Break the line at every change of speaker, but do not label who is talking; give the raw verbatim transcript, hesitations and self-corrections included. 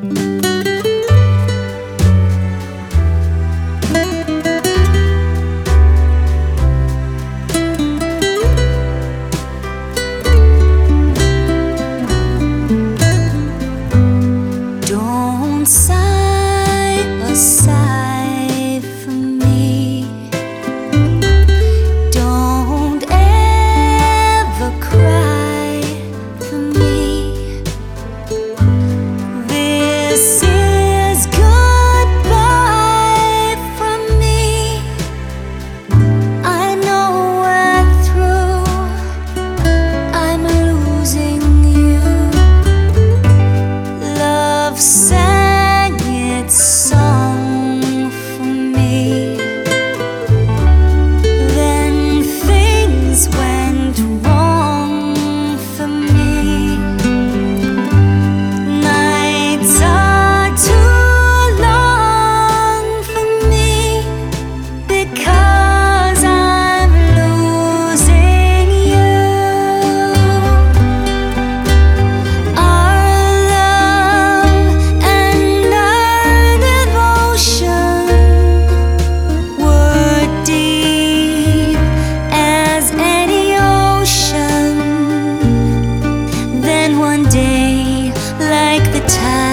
Don't sigh a sigh for me. Don't ever cry for me. This is goodbye from me. I know we're through. I'm losing you. Love sang its song for me. Then things went wrong for me. Nights are too long for me because I'm losing you. Our love and our devotion were deep as any ocean. Then one day, like the tide